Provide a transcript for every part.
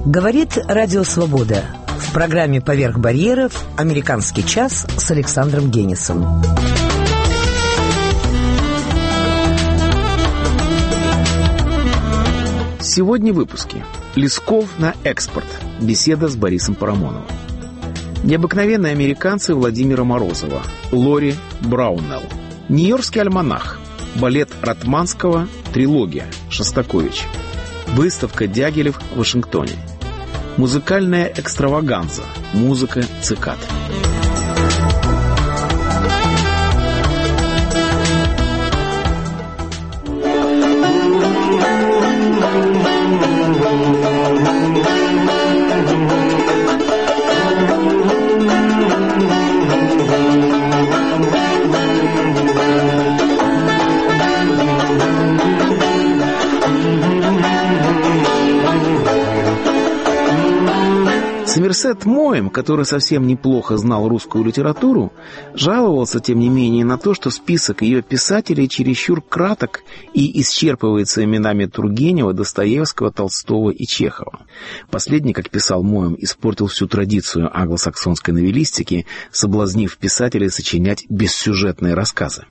Говорит Радио Свобода. В программе «Поверх барьеров» «Американский час» с Александром Генисом. Сегодня в выпуске. Лесков на экспорт. Беседа с Борисом Парамоновым. Необыкновенные американцы Владимира Морозова. Лори Браунелл. Нью-Йоркский альманах. Балет Ратманского. Трилогия. Шостакович. Выставка Дягилев в Вашингтоне. Музыкальная экстраваганза. Музыка цикад. Сомерсет Моэм, который совсем неплохо знал русскую литературу, жаловался, тем не менее, на то, что список ее писателей чересчур краток и исчерпывается именами Тургенева, Достоевского, Толстого и Чехова. Последний, как писал Моэм, испортил всю традицию англосаксонской новеллистики, соблазнив писателей сочинять бессюжетные рассказы.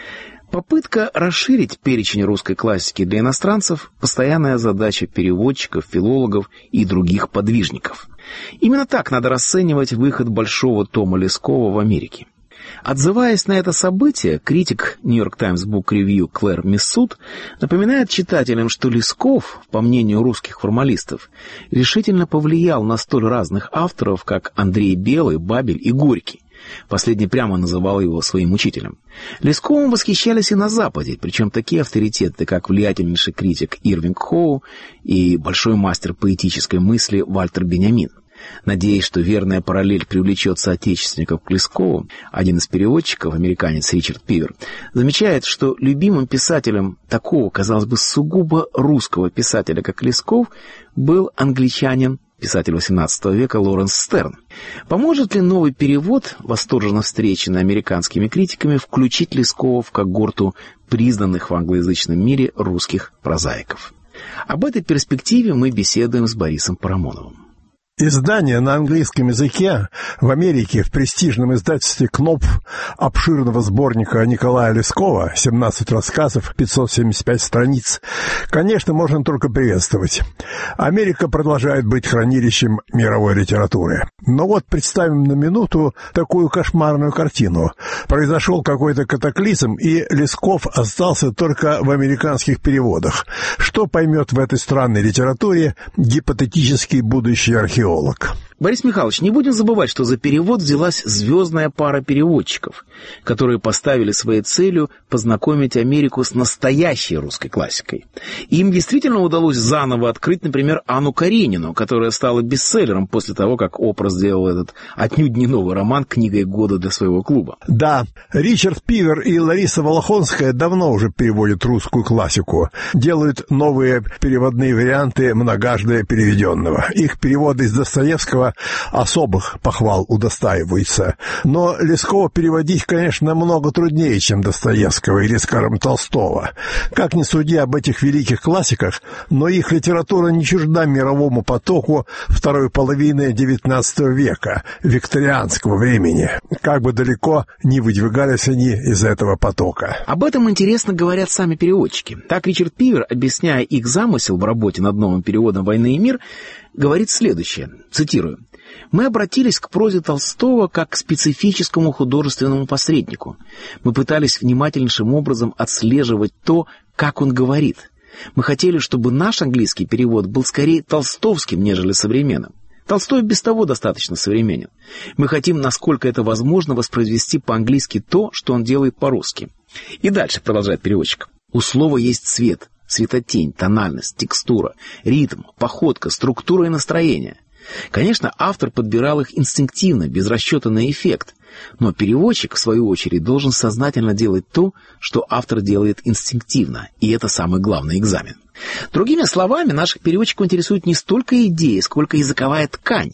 Попытка расширить перечень русской классики для иностранцев – постоянная задача переводчиков, филологов и других подвижников. Именно так надо расценивать выход большого тома Лескова в Америке. Отзываясь на это событие, критик New York Times Book Review Клэр Миссуд напоминает читателям, что Лесков, по мнению русских формалистов, решительно повлиял на столь разных авторов, как Андрей Белый, Бабель и Горький. Последний прямо называл его своим учителем. Лесковым восхищались и на Западе, причем такие авторитеты, как влиятельнейший критик Ирвинг Хоу и большой мастер поэтической мысли Вальтер Беньямин. Надеясь, что верная параллель привлечет соотечественников к Лескову, один из переводчиков, американец Ричард Пивер, замечает, что любимым писателем такого, казалось бы, сугубо русского писателя, как Лесков, был англичанин, писатель XVIII века Лоренс Стерн. Поможет ли новый перевод, восторженно встреченный американскими критиками, включить Лескова в когорту признанных в англоязычном мире русских прозаиков? Об этой перспективе мы беседуем с Борисом Парамоновым. Издание на английском языке в Америке в престижном издательстве «Кнопф» обширного сборника Николая Лескова, 17 рассказов, 575 страниц, конечно, можно только приветствовать. Америка продолжает быть хранилищем мировой литературы. Но вот представим на минуту такую кошмарную картину. Произошел какой-то катаклизм, и Лесков остался только в американских переводах. Что поймет в этой странной литературе гипотетический будущий археолог? Борис Михайлович, не будем забывать, что за перевод взялась звездная пара переводчиков, которые поставили своей целью познакомить Америку с настоящей русской классикой. И им действительно удалось заново открыть, например, Анну Каренину, которая стала бестселлером после того, как Опра сделала этот отнюдь не новый роман книгой года для своего клуба. Да, Ричард Пивер и Лариса Волохонская давно уже переводят русскую классику, делают новые переводные варианты многожды переведенного. Их переводы из Достоевского особых похвал удостаиваются. Но Лескова переводить, конечно, намного труднее, чем Достоевского или, скажем, Толстого. Как ни суди об этих великих классиках, но их литература не чужда мировому потоку второй половины XIX века, викторианского времени. Как бы далеко ни выдвигались они из этого потока. Об этом интересно говорят сами переводчики. Так Ричард Пивер, объясняя их замысел в работе над новым переводом «Войны и мир», говорит следующее, цитирую: «Мы обратились к прозе Толстого как к специфическому художественному посреднику. Мы пытались внимательнейшим образом отслеживать то, как он говорит. Мы хотели, чтобы наш английский перевод был скорее толстовским, нежели современным. Толстой без того достаточно современен. Мы хотим, насколько это возможно, воспроизвести по-английски то, что он делает по-русски». И дальше продолжает переводчик. «У слова есть цвет, светотень, тональность, текстура, ритм, походка, структура и настроение. Конечно, автор подбирал их инстинктивно, без расчета на эффект, но переводчик, в свою очередь, должен сознательно делать то, что автор делает инстинктивно, и это самый главный экзамен. Другими словами, наших переводчиков интересует не столько идея, сколько языковая ткань.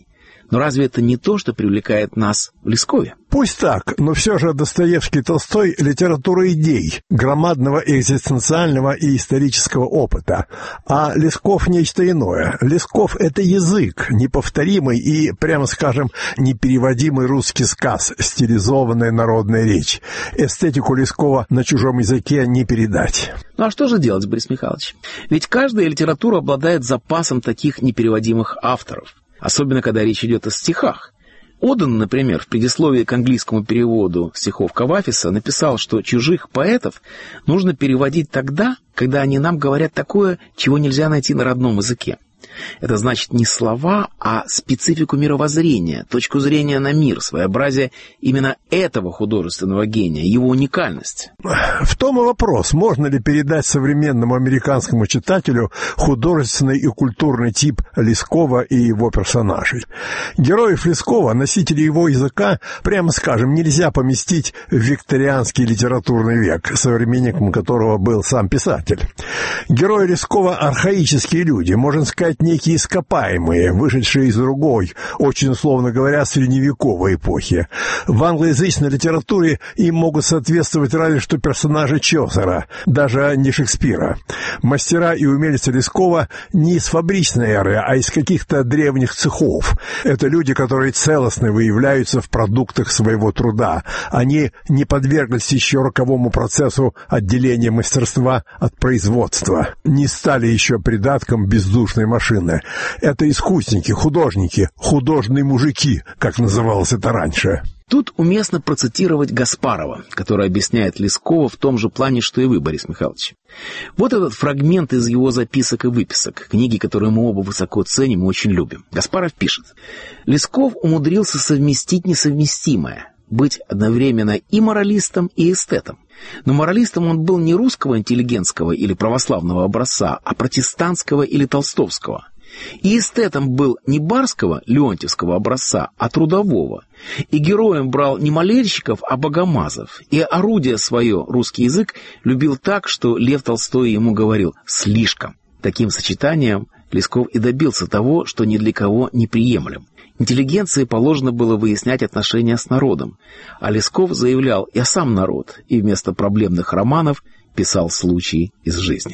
Но разве это не то, что привлекает нас в Лескове? Пусть так, но все же Достоевский и Толстой — литература идей, громадного экзистенциального и исторического опыта. А Лесков — нечто иное. Лесков — это язык, неповторимый и, прямо скажем, непереводимый русский сказ, стилизованная народная речь. Эстетику Лескова на чужом языке не передать. Ну а что же делать, Борис Михайлович? Ведь каждая литература обладает запасом таких непереводимых авторов, особенно когда речь идет о стихах. Оден, например, в предисловии к английскому переводу стихов Кавафиса написал, что чужих поэтов нужно переводить тогда, когда они нам говорят такое, чего нельзя найти на родном языке. Это значит не слова, а специфику мировоззрения, точку зрения на мир, своеобразие именно этого художественного гения, его уникальность. В том и вопрос, можно ли передать современному американскому читателю художественный и культурный тип Лескова и его персонажей. Героев Лескова, носителей его языка, прямо скажем, нельзя поместить в викторианский литературный век, современником которого был сам писатель. Герои Лескова — архаические люди, можно сказать, некие ископаемые, вышедшие из другой, очень условно говоря, средневековой эпохи. В англоязычной литературе им могут соответствовать разве что персонажи Чосера, даже не Шекспира. Мастера и умельцы Лескова не из фабричной эры, а из каких-то древних цехов. Это люди, которые целостно выявляются в продуктах своего труда. Они не подверглись еще роковому процессу отделения мастерства от производства, не стали еще придатком бездушной машины. Это искусники, художники, художные мужики, как называлось это раньше. Тут уместно процитировать Гаспарова, который объясняет Лескова в том же плане, что и вы, Борис Михайлович. Вот этот фрагмент из его записок и выписок, книги, которые мы оба высоко ценим и очень любим. Гаспаров пишет: «Лесков умудрился совместить несовместимое, быть одновременно и моралистом, и эстетом. Но моралистом он был не русского интеллигентского или православного образца, а протестантского или толстовского. И эстетом был не барского, леонтьевского образца, а трудового. И героем брал не молельщиков, а богомазов. И орудие свое, русский язык, любил так, что Лев Толстой ему говорил «слишком». Таким сочетанием Лесков и добился того, что ни для кого не приемлем. Интеллигенции положено было выяснять отношения с народом, а Лесков заявлял «я сам народ» и вместо проблемных романов писал случаи из жизни.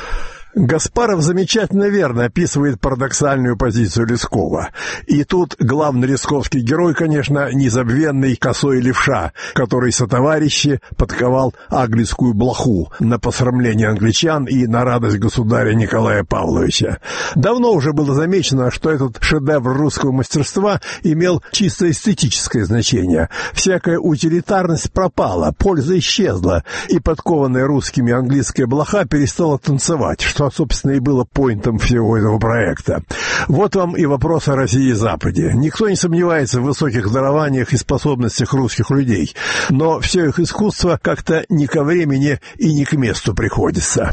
Гаспаров замечательно верно описывает парадоксальную позицию Лескова. И тут главный лесковский герой, конечно, незабвенный косой левша, который сотоварищи подковал английскую блоху на посрамление англичан и на радость государя Николая Павловича. Давно уже было замечено, что этот шедевр русского мастерства имел чисто эстетическое значение. Всякая утилитарность пропала, польза исчезла, и подкованная русскими английская блоха перестала танцевать, что, собственно, и было поинтом всего этого проекта. Вот вам и вопрос о России и Западе. Никто не сомневается в высоких дарованиях и способностях русских людей, но все их искусство как-то не ко времени и не к месту приходится.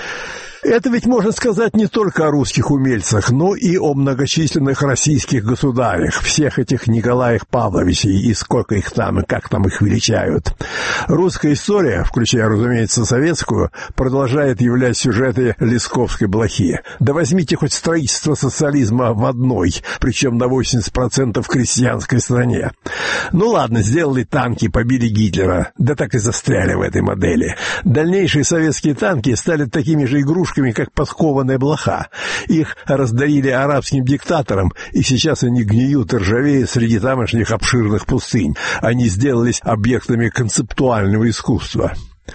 Это ведь можно сказать не только о русских умельцах, но и о многочисленных российских государях, всех этих Николаях Павловичей, и сколько их там, и как там их величают. Русская история, включая, разумеется, советскую, продолжает являть сюжеты лесковской блохи. Да возьмите хоть строительство социализма в одной, причем на 80% крестьянской стране. Ну ладно, сделали танки, побили Гитлера, да так и застряли в этой модели. Дальнейшие советские танки стали такими же игрушками, как подкованная блоха. Их раздарили арабским диктаторам, и сейчас они гниют и ржавеют среди тамошних обширных пустынь. Они сделались объектами концептуального искусства.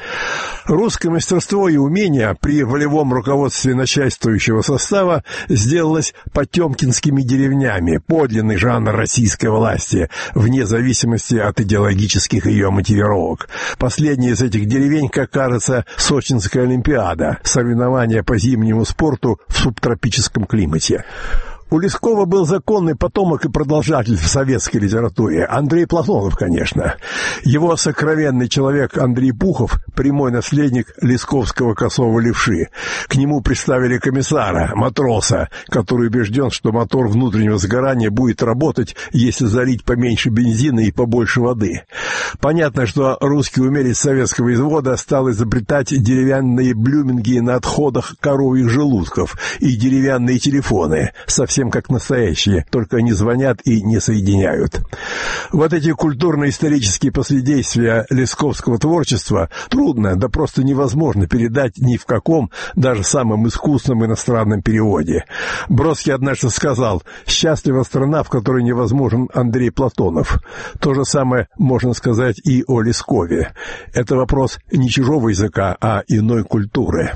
Русское мастерство и умение при волевом руководстве начальствующего состава сделалось потемкинскими деревнями, подлинный жанр российской власти, вне зависимости от идеологических ее мотивировок. Последняя из этих деревень, как кажется, Сочинская Олимпиада, соревнования по зимнему спорту в субтропическом климате. У Лескова был законный потомок и продолжатель в советской литературе. Андрей Платонов, конечно. Его сокровенный человек Андрей Пухов – прямой наследник лесковского косого левши. К нему представили комиссара, матроса, который убежден, что мотор внутреннего сгорания будет работать, если залить поменьше бензина и побольше воды. Понятно, что русский умелец советского извода стал изобретать деревянные блюминги на отходах коровьих желудков и деревянные телефоны, совсем совсем как настоящие, только не звонят и не соединяют. Вот эти культурно-исторические последействия лесковского творчества трудно, да просто невозможно передать ни в каком, даже самом искусном иностранном переводе. Бродский однажды сказал: «Счастлива страна, в которой невозможен Андрей Платонов». То же самое можно сказать и о Лескове. Это вопрос не чужого языка, а иной культуры.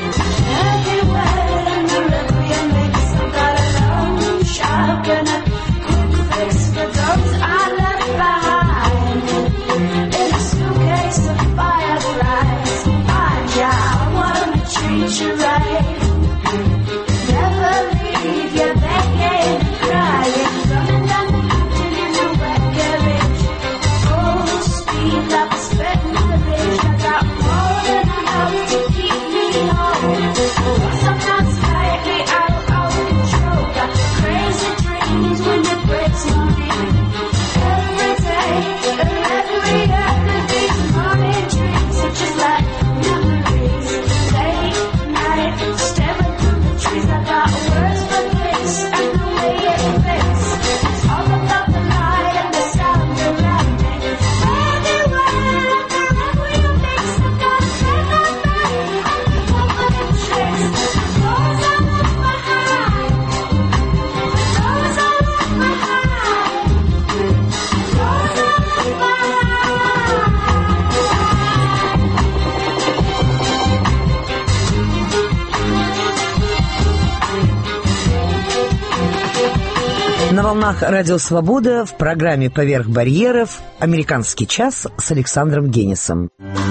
На волнах Радио Свобода в программе «Поверх барьеров» «Американский час» с Александром Генисом.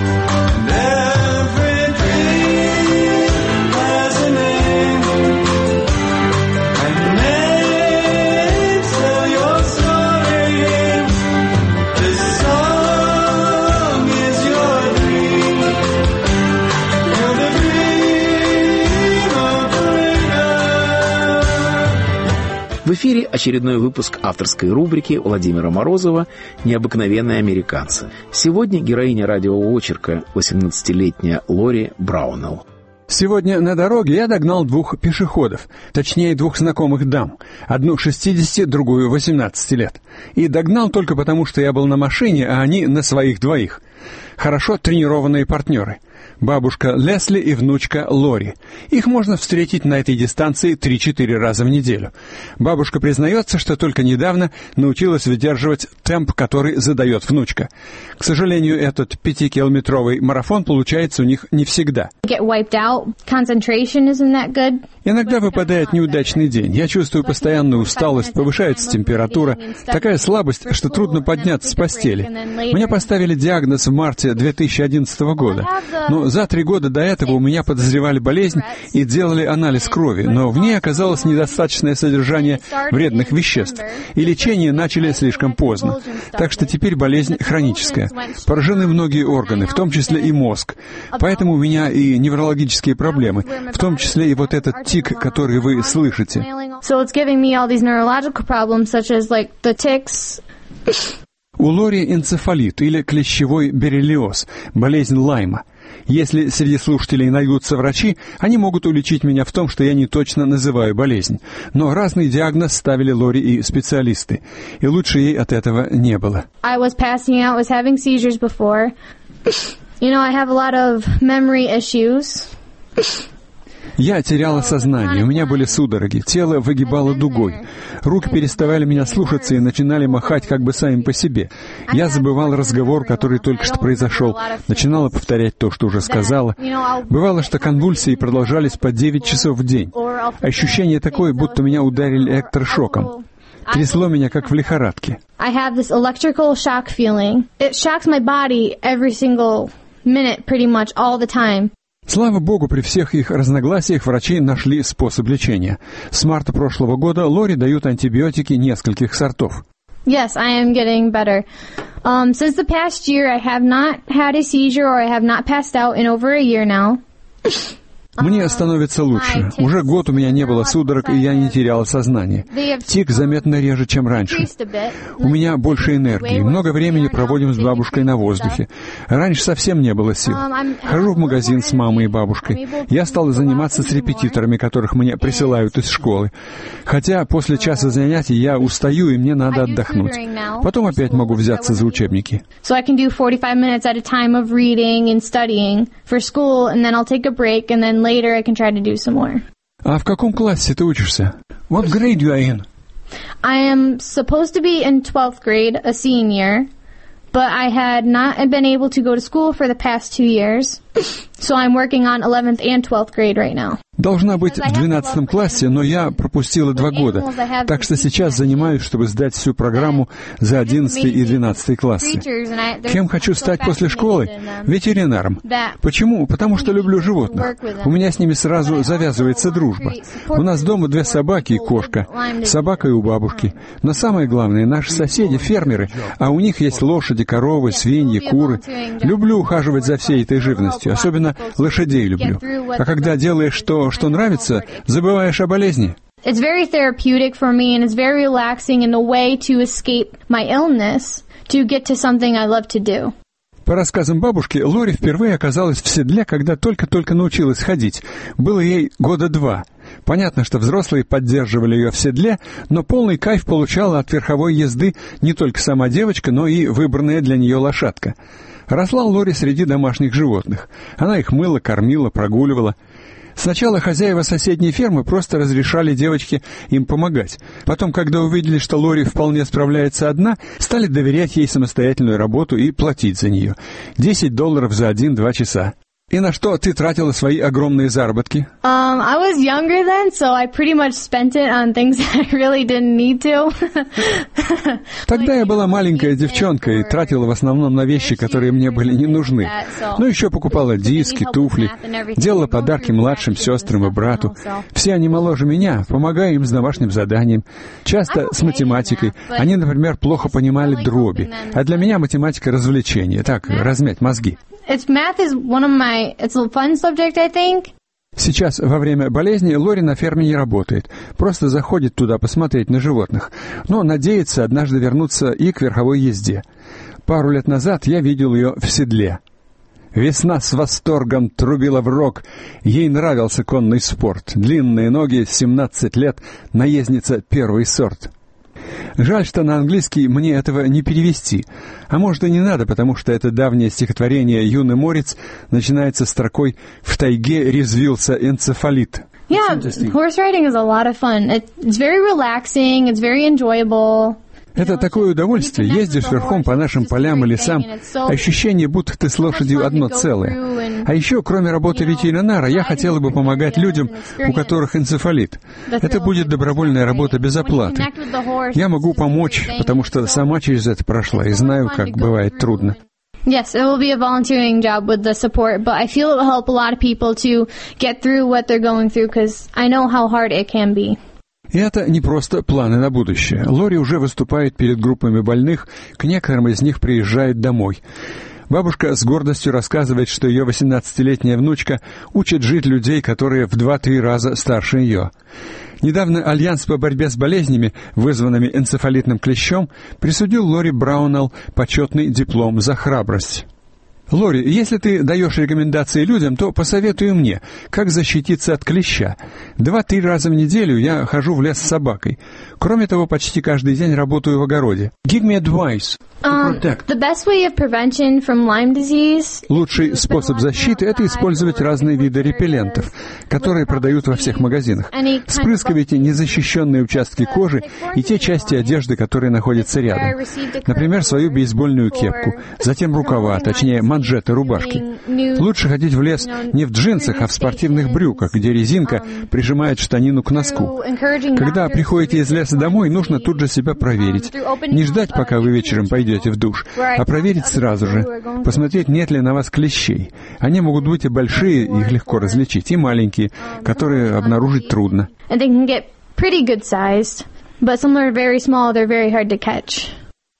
В эфире очередной выпуск авторской рубрики Владимира Морозова «Необыкновенные американцы». Сегодня героиня радиоочерка 18-летняя Лори Браунелл. Сегодня на дороге я догнал двух пешеходов, точнее двух знакомых дам, одну 60, другую 18 лет. И догнал только потому, что я был на машине, а они на своих двоих. Хорошо тренированные партнеры. Бабушка Лесли и внучка Лори. Их можно встретить на этой дистанции 3-4 раза в неделю. Бабушка признается, что только недавно научилась выдерживать темп, который задает внучка. К сожалению, этот 5-километровый марафон получается у них не всегда. Иногда выпадает неудачный день. Я чувствую постоянную усталость, повышается температура, такая слабость, что трудно подняться с постели. Мне поставили диагноз в марте 2011 года. Но за 3 года до этого у меня подозревали болезнь и делали анализ крови, но в ней оказалось недостаточное содержание вредных веществ, и лечение начали слишком поздно. Так что теперь болезнь хроническая. Поражены многие органы, в том числе и мозг. Поэтому у меня и неврологические проблемы, в том числе и вот этот тик, который вы слышите. У Лори энцефалит или клещевой боррелиоз, болезнь Лайма. Если среди слушателей найдутся врачи, они могут уличить меня в том, что я не точно называю болезнь. Но разный диагноз ставили Лори и специалисты, и лучше ей от этого не было. Я теряла сознание, у меня были судороги, тело выгибало дугой. Руки переставали меня слушаться и начинали махать как бы сами по себе. Я забывала разговор, который только что произошел, начинала повторять то, что уже сказала. Бывало, что конвульсии продолжались по 9 часов в день. Ощущение такое, будто меня ударили электрошоком. Трясло меня, как в лихорадке. Слава Богу, при всех их разногласиях врачи нашли способ лечения. С марта прошлого года Лори дают антибиотики нескольких сортов. Yes, I am getting better. Since the past year, I have not had a seizure or I have not passed out in over a year now. Мне становится лучше. Уже год у меня не было судорог, и я не теряла сознание. Тик заметно реже, чем раньше. У меня больше энергии. Много времени проводим с бабушкой на воздухе. Раньше совсем не было сил. Хожу в магазин с мамой и бабушкой. Я стала заниматься с репетиторами, которых мне присылают из школы. Хотя после часа занятий я устаю, и мне надо отдохнуть. Потом опять могу взяться за учебники. So I can do 45 minutes at a time of reading and studying for school, and then I'll take a break, and then later I can try to do some more. А в каком классе ты учишься? What grade you are in? I am supposed to be in 12th grade, a senior, but I had not been able to go to school for the past 2 years, so I'm working on 11th and 12th grade right now. Должна быть в 12 классе, но я пропустила 2 года, так что сейчас занимаюсь, чтобы сдать всю программу за 11 и 12 классы. Кем хочу стать после школы? Ветеринаром. Почему? Потому что люблю животных. У меня с ними сразу завязывается дружба. У нас дома 2 собаки и кошка. Собака и у бабушки. Но самое главное, наши соседи фермеры, а у них есть лошади, коровы, свиньи, куры. Люблю ухаживать за всей этой живностью, особенно лошадей люблю. А когда делаешь то, что нравится, забываешь о болезни. It's very therapeutic for me, and it's very relaxing in a way to escape my illness, to get to something I love to do. По рассказам бабушки, Лори впервые оказалась в седле, когда только-только научилась ходить. Было ей 2 года. Понятно, что взрослые поддерживали ее в седле, но полный кайф получала от верховой езды не только сама девочка, но и выбранная для нее лошадка. Росла Лори среди домашних животных. Она их мыла, кормила, прогуливала. Сначала хозяева соседней фермы просто разрешали девочке им помогать. Потом, когда увидели, что Лори вполне справляется одна, стали доверять ей самостоятельную работу и платить за нее. $10 за 1-2 часа. И на что ты тратила свои огромные заработки? I was younger then, so I pretty much spent it on things that I really didn't need to. Тогда я была маленькая девчонка и тратила в основном на вещи, которые мне были не нужны. Но еще покупала диски, туфли, делала подарки младшим сестрам и брату. Все они моложе меня, помогая им с домашним заданием. Часто с математикой. Они, например, плохо понимали дроби. А для меня математика — развлечение. Так, размять мозги. Math is it's a fun subject, I think. Сейчас, во время болезни, Лори на ферме не работает. Просто заходит туда посмотреть на животных. Но надеется однажды вернуться и к верховой езде. Пару лет назад я видел ее в седле. Весна с восторгом трубила в рог. Ей нравился конный спорт. Длинные ноги, 17 лет, наездница первый сорт. Жаль, что на английский мне этого не перевести. А может и не надо, потому что это давнее стихотворение «Юный морец» начинается строкой «В тайге резвился энцефалит». Yeah, horse riding is a lot of fun. It's very relaxing, it's very enjoyable. Это такое удовольствие. Ездишь верхом по нашим полям и лесам. Ощущение, будто ты с лошадью одно целое. А еще, кроме работы ветеринара, я хотела бы помогать людям, у которых энцефалит. Это будет добровольная работа без оплаты. Я могу помочь, потому что сама через это прошла и знаю, как бывает трудно. Yes, it will be a volunteering job with the support, but I feel it will help a lot of people to get through what they're going through, because I know how hard it can be. И это не просто планы на будущее. Лори уже выступает перед группами больных, к некоторым из них приезжает домой. Бабушка с гордостью рассказывает, что ее 18-летняя внучка учит жить людей, которые в 2-3 раза старше ее. Недавно Альянс по борьбе с болезнями, вызванными энцефалитным клещом, присудил Лори Браунелл почетный диплом за храбрость. Лори, если ты даешь рекомендации людям, то посоветуй мне, как защититься от клеща. 2-3 раза в неделю я хожу в лес с собакой. Кроме того, почти каждый день работаю в огороде. Give me advice to protect. The best way of prevention from Lyme disease. Лучший способ защиты — это использовать разные виды репеллентов, которые продают во всех магазинах. Спрыскивайте незащищенные участки кожи и те части одежды, которые находятся рядом. Например, свою бейсбольную кепку, затем рукава, точнее манжеты рубашки. Лучше ходить в лес не в джинсах, а в спортивных брюках, где резинка прижимает штанину к носку. Когда приходите из леса домой, нужно тут же себя проверить. Не ждать, пока вы вечером пойдете в душ, а проверить сразу же. Посмотреть, нет ли на вас клещей. Они могут быть и большие, их легко различить, и маленькие, которые обнаружить трудно.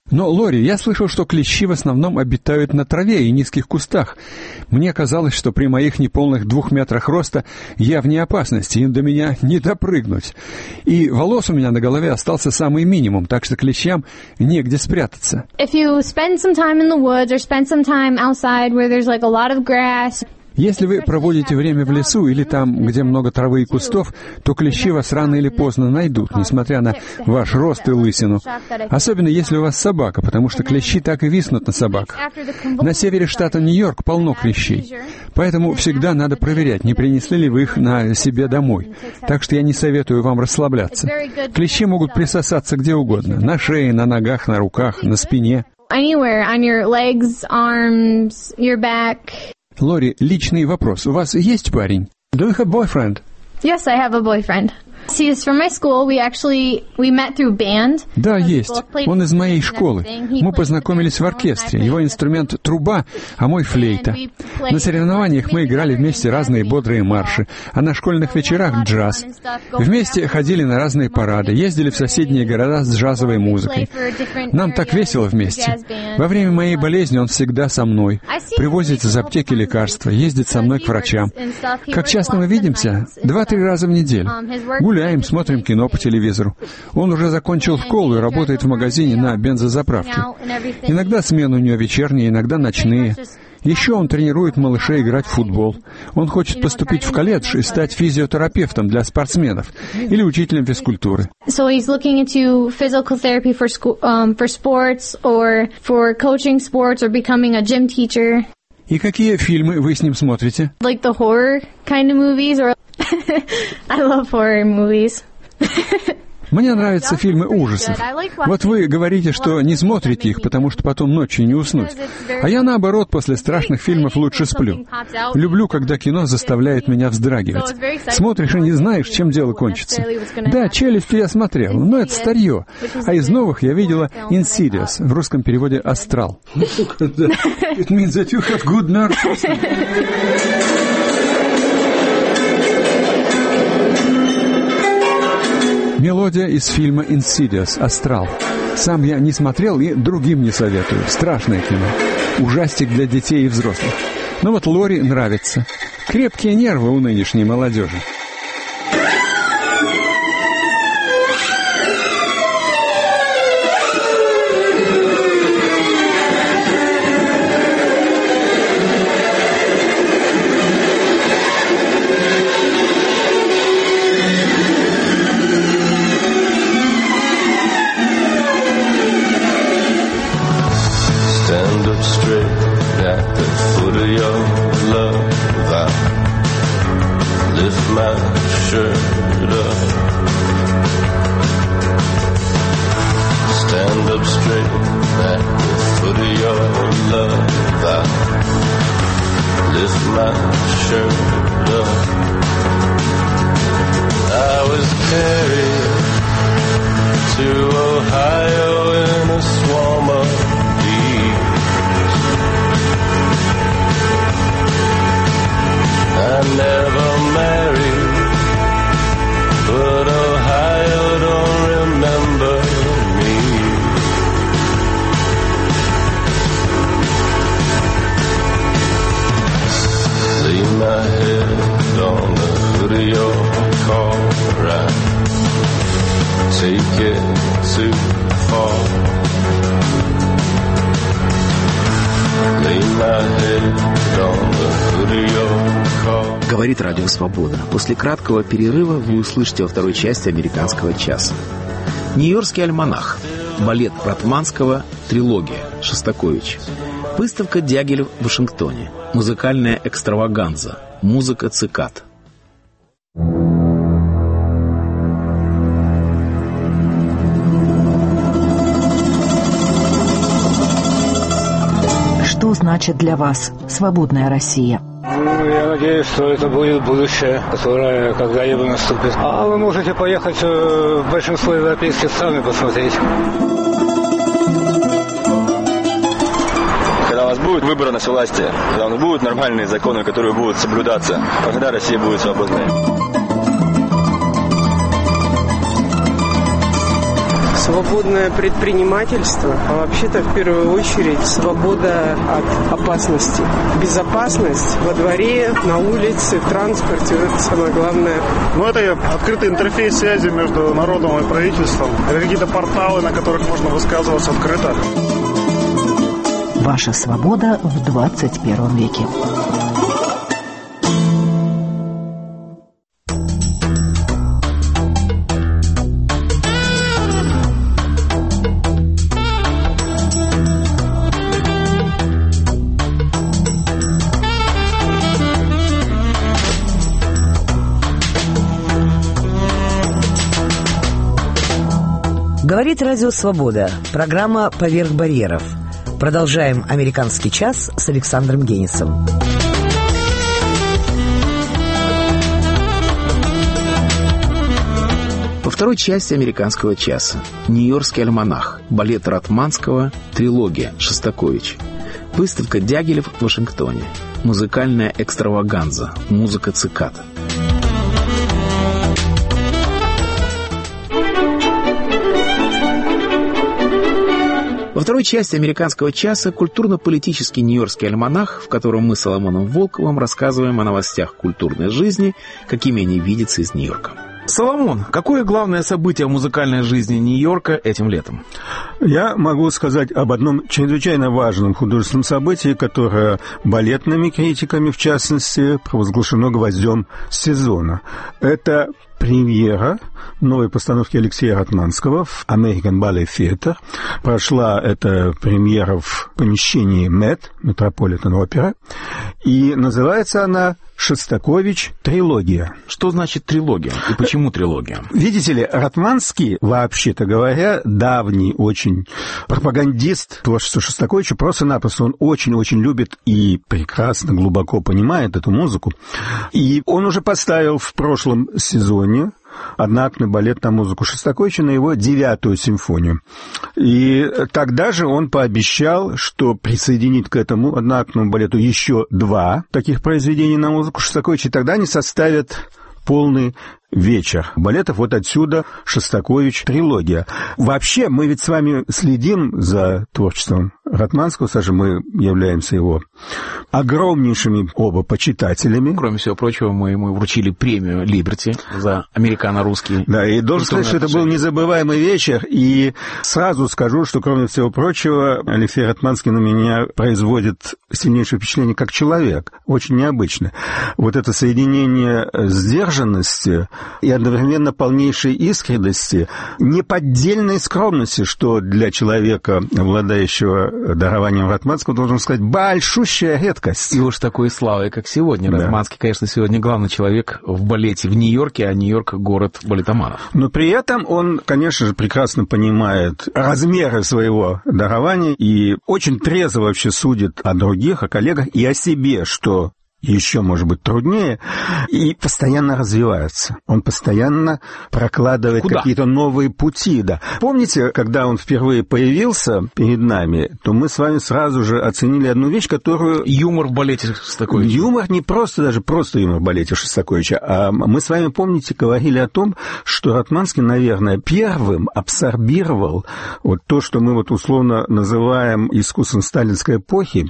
Но, Лори, я слышал, что клещи в основном обитают на траве и низких кустах. Мне казалось, что при моих неполных 2 метрах роста я вне опасности, им до меня не допрыгнуть. И волос у меня на голове остался самый минимум, так что клещам негде спрятаться. If you spend some time in the woods or spend some time outside where there's like a lot of grass. Если вы проводите время в лесу или там, где много травы и кустов, то клещи вас рано или поздно найдут, несмотря на ваш рост и лысину. Особенно если у вас собака, потому что клещи так и виснут на собаках. На севере штата Нью-Йорк полно клещей. Поэтому всегда надо проверять, не принесли ли вы их на себе домой. Так что я не советую вам расслабляться. Клещи могут присосаться где угодно. На шее, на ногах, на руках, на спине. Anywhere, on your legs, arms, your back. Лори, личный вопрос. У вас есть парень? Do you have boyfriend? Yes, I have a boyfriend. See, he's from my school. We met through band. Да, есть. Он из моей школы. Мы познакомились в оркестре. Его инструмент — труба, а мой — флейта. На соревнованиях мы играли вместе разные бодрые марши, а на школьных вечерах — джаз. Вместе ходили на разные парады, ездили в соседние города с джазовой музыкой. Нам так весело вместе. Во время моей болезни он всегда со мной. Привозит из аптеки лекарства, ездит со мной к врачам. Как часто мы видимся? 2-3 раза в неделю. Гуляем, смотрим кино по телевизору. Он уже закончил школу и работает в магазине на бензозаправке. Иногда смены у него вечерние, иногда ночные. Еще он тренирует малышей играть в футбол. Он хочет поступить в колледж и стать физиотерапевтом для спортсменов или учителем физкультуры. So he's looking into physical therapy for sports or for coaching sports or becoming a gym teacher. И какие фильмы вы с ним смотрите? Like the horror kind of movies or I love horror movies. Мне нравятся фильмы ужасов. Вот вы говорите, что не смотрите их, потому что потом ночью не уснуть. А я, наоборот, после страшных фильмов лучше сплю. Люблю, когда кино заставляет меня вздрагивать. Смотришь и не знаешь, чем дело кончится. Да, «Челюсти» я смотрел, но это старье. А из новых я видела «Insidious», в русском переводе «Астрал». It means that you have good nerves. Мелодия из фильма «Insidious», «Астрал». Сам я не смотрел и другим не советую. Страшное кино. Ужастик для детей и взрослых. Но вот Лори нравится. Крепкие нервы у нынешней молодежи. Говорит Радио Свобода. После краткого перерыва вы услышите во второй части «Американского часа». Нью-Йоркский альманах. Балет Ратманского. Трилогия. Шостакович. Выставка «Дягиль» в Вашингтоне. Музыкальная экстраваганза. Музыка цикад. Что значит для вас свободная Россия? Я надеюсь, что это будет будущее, которое когда-либо наступит. А вы можете поехать в большинство европейских стран и посмотреть. Когда у вас будет выбор с власти, когда у нас будут нормальные законы, которые будут соблюдаться, тогда Россия будет свободной. свободное предпринимательство, а вообще-то в первую очередь свобода от опасности. Безопасность во дворе, на улице, в транспорте, это самое главное. Ну, это открытый интерфейс связи между народом и правительством. Это какие-то порталы, на которых можно высказываться открыто. Ваша свобода в 21 веке. Говорит Радио Свобода. Программа «Поверх барьеров». Продолжаем «Американский час» с Александром Генисом. Во второй части «Американского часа» «Нью-Йоркский альманах», балет Ратманского, трилогия Шостакович, выставка Дягилев в Вашингтоне, музыкальная экстраваганза, музыка цикад. Во второй части «Американского часа» культурно-политический Нью-Йоркский альманах, в котором мы с Соломоном Волковым рассказываем о новостях культурной жизни, какими они видятся из Нью-Йорка. Соломон, какое главное событие в музыкальной жизни Нью-Йорка этим летом? Я могу сказать об одном чрезвычайно важном художественном событии, которое балетными критиками, в частности, провозглашено гвоздем сезона. Это премьера новой постановки Алексея Ратманского в American Ballet Theatre. Прошла эта премьера в помещении МЭТ, Metropolitan Opera, и называется она «Шостакович. Трилогия». Что значит трилогия и почему трилогия? Видите ли, Ратманский, вообще-то говоря, давний очень пропагандист творчества Шостаковича, просто-напросто он очень-очень любит и прекрасно, глубоко понимает эту музыку. И он уже поставил в прошлом сезоне одноактный балет на музыку Шостаковича на его 9-ю симфонию. И тогда же он пообещал, что присоединит к этому одноактному балету еще 2 таких произведения на музыку Шостаковича, и тогда они составят полный вечер балетов. Вот отсюда Шостакович трилогия. Вообще, мы ведь с вами следим за творчеством Ратманского, Саша, мы являемся его огромнейшими оба почитателями. Кроме всего прочего, мы ему вручили премию «Либерти» за американо-русский. Да, и должен сказать, что это был незабываемый вечер, и сразу скажу, что, кроме всего прочего, Алексей Ратманский на меня производит сильнейшее впечатление как человек, очень необычно. Вот это соединение сдержанности и одновременно полнейшей искренности, неподдельной скромности, что для человека, обладающего дарованием Ратманского, должен сказать, большущая редкость. И уж такой славой, как сегодня. Да. Ратманский, конечно, сегодня главный человек в балете в Нью-Йорке, а Нью-Йорк — город балетоманов. Но при этом он, конечно же, прекрасно понимает размеры своего дарования и очень трезво вообще судит о других, о коллегах и о себе, что еще, может быть, труднее, и постоянно развивается. Он постоянно прокладывает какие-то новые пути. Да. Помните, когда он впервые появился перед нами, то мы с вами сразу же оценили одну вещь, которую... Юмор в балете Шостаковича. Юмор не просто, даже просто юмор в балете Шостаковича, а мы с вами, помните, говорили о том, что Ратманский, наверное, первым абсорбировал вот то, что мы вот условно называем искусством сталинской эпохи,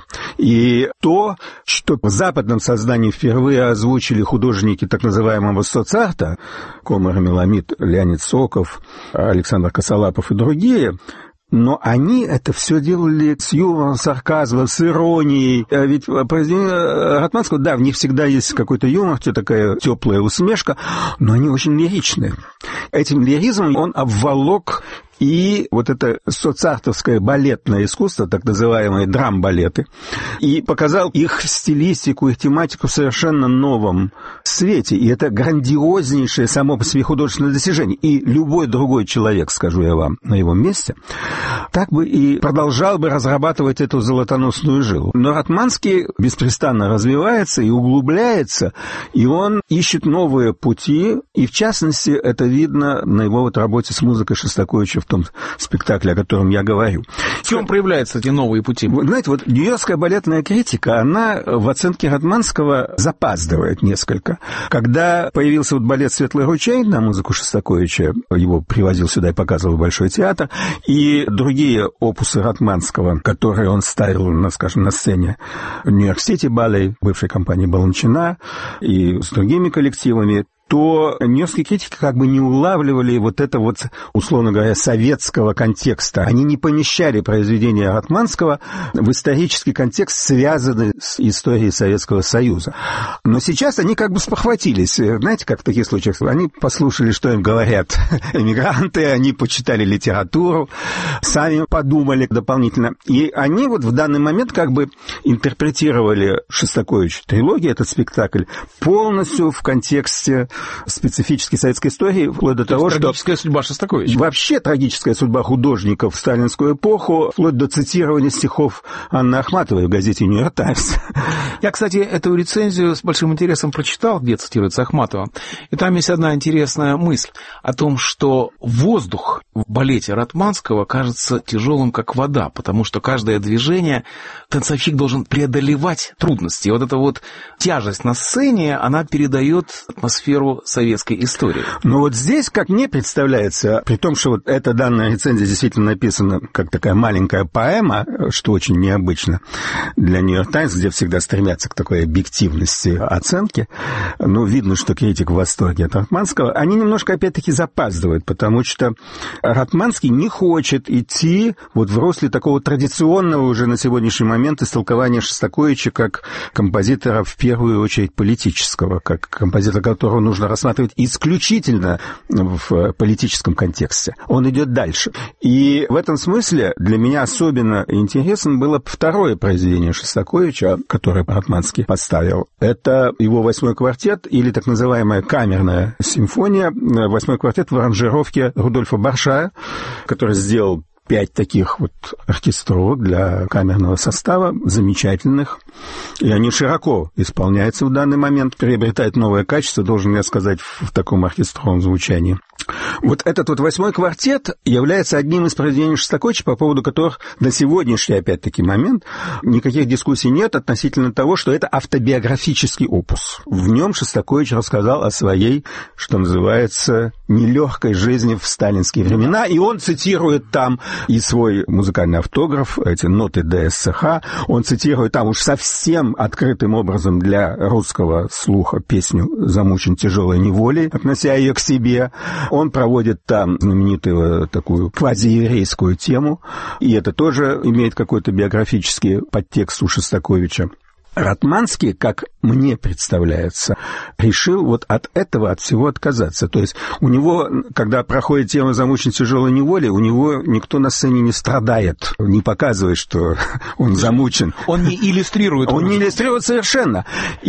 и то, что в западном создании впервые озвучили художники так называемого соцарта, Комар Меламид, Леонид Соков, Александр Косолапов и другие, но они это все делали с юмором, сарказмом, с иронией. А ведь произведения Ратманского, да, в них всегда есть какой-то юмор, такая теплая усмешка, но они очень лиричные. Этим лиризмом он обволок и вот это соцартовское балетное искусство, так называемые драм-балеты, и показал их стилистику, их тематику в совершенно новом свете. И это грандиознейшее само по себе художественное достижение. И любой другой человек, скажу я вам, на его месте, так бы и продолжал бы разрабатывать эту золотоносную жилу. Но Ратманский беспрестанно развивается и углубляется, и он ищет новые пути, и в частности это видно на его вот работе с музыкой Шостаковича в том спектакле, о котором я говорю. В чем проявляются эти новые пути? Вы знаете, вот нью-йоркская балетная критика, она в оценке Ратманского запаздывает несколько. Когда появился вот балет «Светлый ручей» на музыку Шостаковича, его привозил сюда и показывал в Большой театр, и другие опусы Ратманского, которые он ставил, скажем, на сцене Нью-Йорк-Сити Балет, бывшей компании Баланчина, и с другими коллективами, то нью-йоркские критики как бы не улавливали вот это вот, условно говоря, советского контекста. Они не помещали произведения Ратманского в исторический контекст, связанный с историей Советского Союза. Но сейчас они как бы спохватились. Знаете, как в таких случаях? Они послушали, что им говорят эмигранты, они почитали литературу, сами подумали дополнительно. И они вот в данный момент как бы интерпретировали Шостакович трилогию, этот спектакль, полностью в контексте специфической советской истории, вплоть до того, что... Трагическая судьба Шостаковича. Вообще трагическая судьба художников в сталинскую эпоху, вплоть до цитирования стихов Анны Ахматовой в газете «Нью-Йорк Таймс». Я, кстати, эту рецензию с большим интересом прочитал, где цитируется Ахматова. И там есть одна интересная мысль о том, что воздух в балете Ратманского кажется тяжелым, как вода, потому что каждое движение танцовщик должен преодолевать трудности. И вот эта вот тяжесть на сцене, она передает атмосферу советской истории. Но вот здесь, как мне представляется, при том, что вот эта данная рецензия действительно написана как такая маленькая поэма, что очень необычно для «Нью-Йорк Таймс», где всегда стремятся к такой объективности оценки, но видно, что критик в восторге от Ратманского, они немножко опять-таки запаздывают, потому что Ратманский не хочет идти вот в русле такого традиционного уже на сегодняшний момент истолкования Шостаковича как композитора в первую очередь политического, как композитора, которого нужно рассматривать исключительно в политическом контексте. Он идет дальше. И в этом смысле для меня особенно интересным было второе произведение Шостаковича, которое Ратманский поставил. Это его 8-й квартет, или так называемая камерная симфония, 8-й квартет в аранжировке Рудольфа Баршая, который сделал 5 таких вот оркестровок для камерного состава, замечательных, и они широко исполняются в данный момент, приобретают новое качество, должен я сказать, в таком оркестровом звучании. Вот этот вот 8-й квартет является одним из произведений Шостаковича, по поводу которых на сегодняшний, опять-таки, момент никаких дискуссий нет относительно того, что это автобиографический опус. В нем Шостакович рассказал о своей, что называется, нелегкой жизни в сталинские времена, и он цитирует там и свой музыкальный автограф, эти ноты ДСХ, он цитирует там уж совсем открытым образом для русского слуха песню «Замучен тяжелой неволей», относя ее к себе. Он проводит там знаменитую такую квазиеврейскую тему, и это тоже имеет какой-то биографический подтекст у Шостаковича. Ратманский, как мне представляется, решил вот от этого, от всего отказаться. То есть у него, когда проходит тема «Замучен тяжелой неволей», у него никто на сцене не страдает, не показывает, что он замучен. Он не иллюстрирует. Он не иллюстрирует совершенно.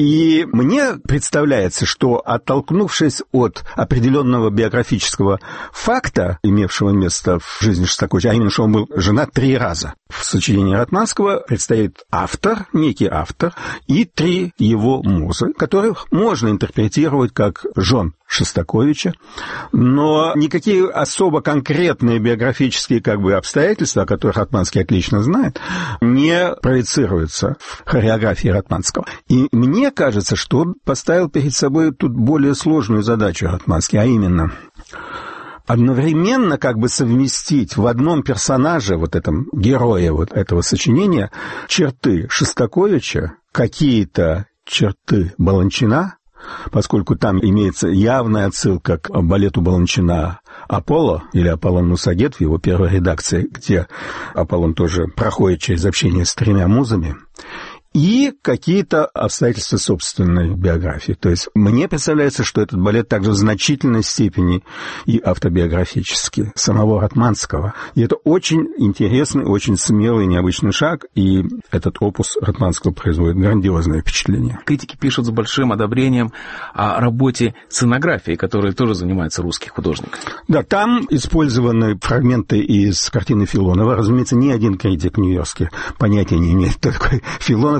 И мне представляется, что, оттолкнувшись от определенного биографического факта, имевшего место в жизни Шостаковича, а именно, что он был женат 3 раза, в сочинении Ратманского предстоит автор, некий автор, и 3 его музы, которых можно интерпретировать как жен Шостаковича, но никакие особо конкретные биографические как бы обстоятельства, о которых Ратманский отлично знает, не проецируются в хореографии Ратманского. И мне кажется, что он поставил перед собой тут более сложную задачу Ратманский, а именно одновременно как бы совместить в одном персонаже, вот этом герое вот этого сочинения, черты Шостаковича, какие-то черты Баланчина, поскольку там имеется явная отсылка к балету Баланчина «Аполло» или «Аполлон Мусагет» в его первой редакции, где Аполлон тоже проходит через общение с 3 музами, и какие-то обстоятельства собственной биографии. То есть мне представляется, что этот балет также в значительной степени и автобиографический самого Ратманского. И это очень интересный, очень смелый, необычный шаг, и этот опус Ратманского производит грандиозное впечатление. Критики пишут с большим одобрением о работе сценографии, которой тоже занимается русский художник. Да, там использованы фрагменты из картины Филонова. Разумеется, ни один критик нью-йоркский понятия не имеет, кто такой Филонов,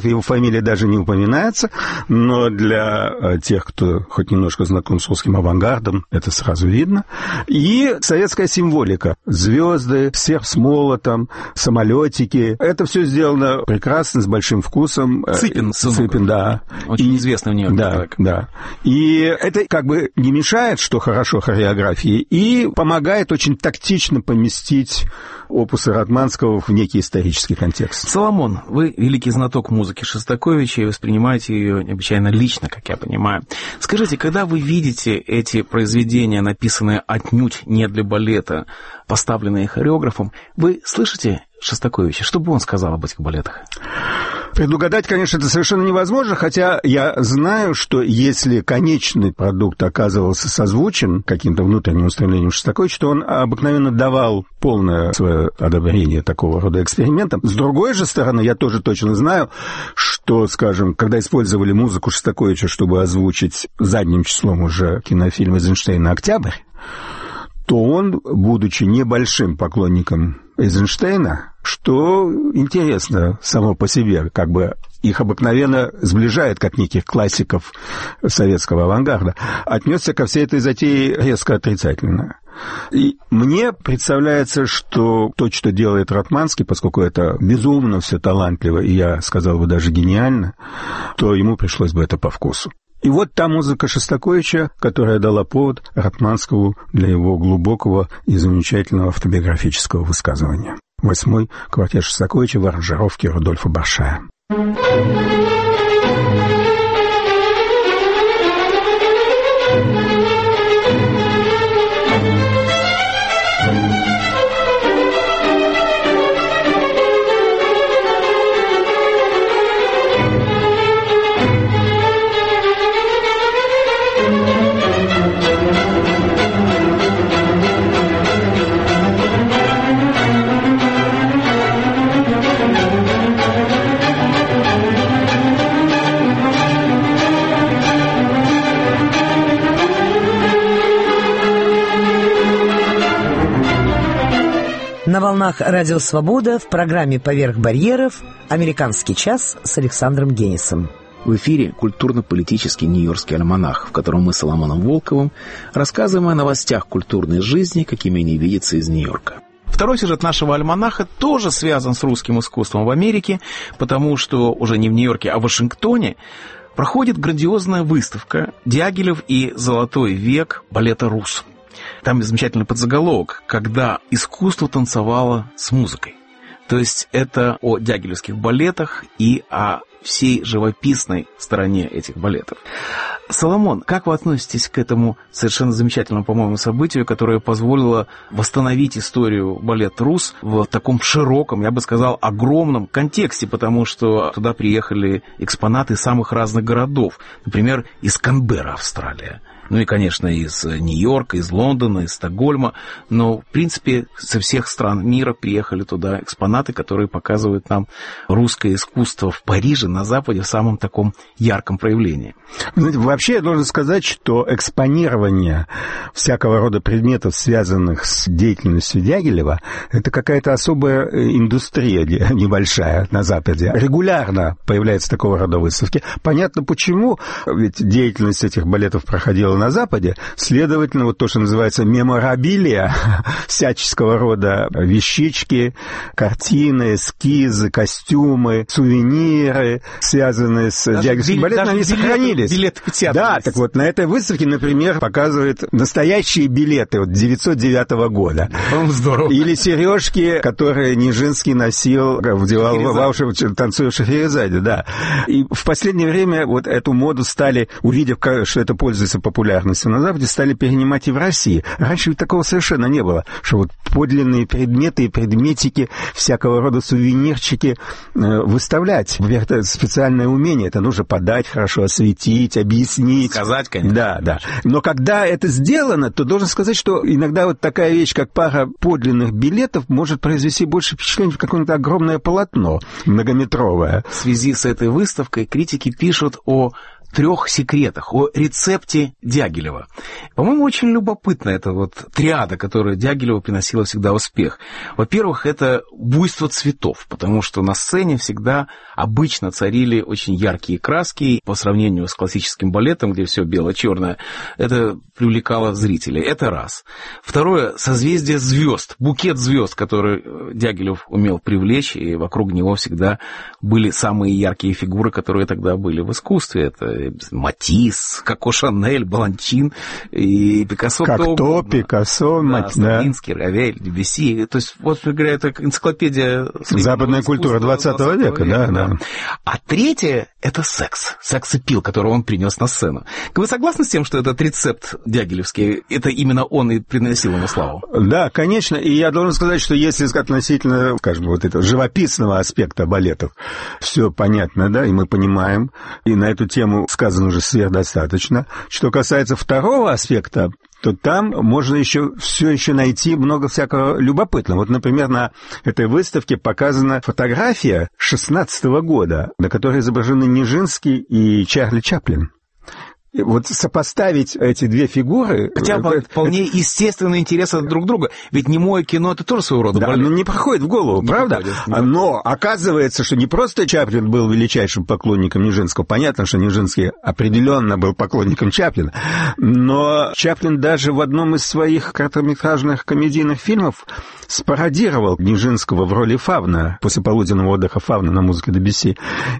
его фамилия даже не упоминается, но для тех, кто хоть немножко знаком с русским авангардом, это сразу видно. И советская символика. Звезды, серп с молотом, самолетики. Это все сделано прекрасно, с большим вкусом. Цыпин, да. Очень известный в Нью-Йорке. Да, да. И это как бы не мешает, что хорошо, хореографии, и помогает очень тактично поместить опусы Ратманского в некий исторический контекст. Соломон, вы великий знаток музыки Шостаковича и воспринимаете ее необычайно лично, как я понимаю. Скажите, когда вы видите эти произведения, написанные отнюдь не для балета, поставленные хореографом, вы слышите Шостаковича? Что бы он сказал об этих балетах? Предугадать, конечно, это совершенно невозможно, хотя я знаю, что если конечный продукт оказывался созвучен каким-то внутренним устремлением Шостаковича, то он обыкновенно давал полное свое одобрение такого рода экспериментам. С другой же стороны, я тоже точно знаю, что, скажем, когда использовали музыку Шостаковича, чтобы озвучить задним числом уже кинофильм Эйзенштейна «Октябрь», то он, будучи небольшим поклонником Эйзенштейна, что интересно само по себе, как бы их обыкновенно сближает, как неких классиков советского авангарда, отнесся ко всей этой затее резко отрицательно. И мне представляется, что то, что делает Ратманский, поскольку это безумно все талантливо, и я сказал бы даже гениально, то ему пришлось бы это по вкусу. И вот та музыка Шостаковича, которая дала повод Ратманскому для его глубокого и замечательного автобиографического высказывания. 8-й квартет Шостаковича в аранжировке Рудольфа Баршая. На волнах «Радио Свобода» в программе «Поверх барьеров» «Американский час» с Александром Генисом. В эфире культурно-политический нью-йоркский альманах, в котором мы с Соломоном Волковым рассказываем о новостях культурной жизни, какими они видятся из Нью-Йорка. Второй сюжет нашего альманаха тоже связан с русским искусством в Америке, потому что уже не в Нью-Йорке, а в Вашингтоне проходит грандиозная выставка «Дягилев и золотой век балета «Рус». Там замечательный подзаголовок «Когда искусство танцевало с музыкой». То есть это о дягилевских балетах и о всей живописной стороне этих балетов. Соломон, как вы относитесь к этому совершенно замечательному, по-моему, событию, которое позволило восстановить историю балета «Рус» в таком широком, я бы сказал, огромном контексте, потому что туда приехали экспонаты самых разных городов, например, из Канберра, Австралия. Ну и, конечно, из Нью-Йорка, из Лондона, из Стокгольма. Но, в принципе, со всех стран мира приехали туда экспонаты, которые показывают нам русское искусство в Париже, на Западе, в самом таком ярком проявлении. Знаете, вообще я должен сказать, что экспонирование всякого рода предметов, связанных с деятельностью Дягилева, это какая-то особая индустрия небольшая на Западе. Регулярно появляются такого рода выставки. Понятно почему, ведь деятельность этих балетов проходила на Западе, следовательно, вот то, что называется меморабилия, всяческого рода вещички, картины, эскизы, костюмы, сувениры, связанные с дягилевским балетом, они сохранились. Билеты в театр. Да, так вот, на этой выставке, например, показывают настоящие билеты вот 909 года. Здорово. Или сережки, которые Нижинский носил, вдевал в уши, танцуя в Шахерезаде, да. И в последнее время вот эту моду стали, увидев, что это пользуется популярностью на Западе, стали перенимать и в России. Раньше ведь такого совершенно не было, что вот подлинные предметы и предметики, всякого рода сувенирчики выставлять. Это специальное умение, это нужно подать хорошо, осветить, объяснить. Сказать, конечно. Да, да. Но когда это сделано, то должен сказать, что иногда вот такая вещь, как пара подлинных билетов, может произвести больше впечатления, чем какое-нибудь огромное полотно многометровое. В связи с этой выставкой критики пишут о 3 секретах, о рецепте Дягилева. По-моему, очень любопытна эта вот триада, которая Дягилеву приносила всегда успех. Во-первых, это буйство цветов, потому что на сцене всегда обычно царили очень яркие краски. По сравнению с классическим балетом, где все бело-черное, это привлекало зрителей. Это раз. Второе, созвездие звезд, букет звезд, который Дягилев умел привлечь, и вокруг него всегда были самые яркие фигуры, которые тогда были в искусстве. Это Матисс, Коко Шанель, Баланчин и Пикассо. Кокто, Пикассо, Стравинский, Равель, Дебюсси. То есть, вот, говоря, это энциклопедия западная культура 20 века, да. А третье – это секс. Секс-эпил, который он принес на сцену. Вы согласны с тем, что этот рецепт дягилевский, это именно он и приносил ему славу? Да, конечно. И я должен сказать, что если относительно, скажем, вот этого живописного аспекта балетов, все понятно, да, и мы понимаем, и на эту тему сказано уже сверхдостаточно. Что касается второго аспекта, то там можно все еще найти много всякого любопытного. Вот, например, на этой выставке показана фотография 16 года, на которой изображены Нижинский и Чарли Чаплин. И вот сопоставить эти две фигуры... Хотя вполне естественные интересы друг друга. Ведь немое кино — это тоже своего рода балет. Да, не проходит в голову, не правда? Но оказывается, что не просто Чаплин был величайшим поклонником Нижинского. Понятно, что Нижинский определенно был поклонником Чаплина. Но Чаплин даже в одном из своих короткометражных комедийных фильмов спародировал Нижинского в роли Фавна, после полуденного отдыха Фавна на музыке Дебюсси.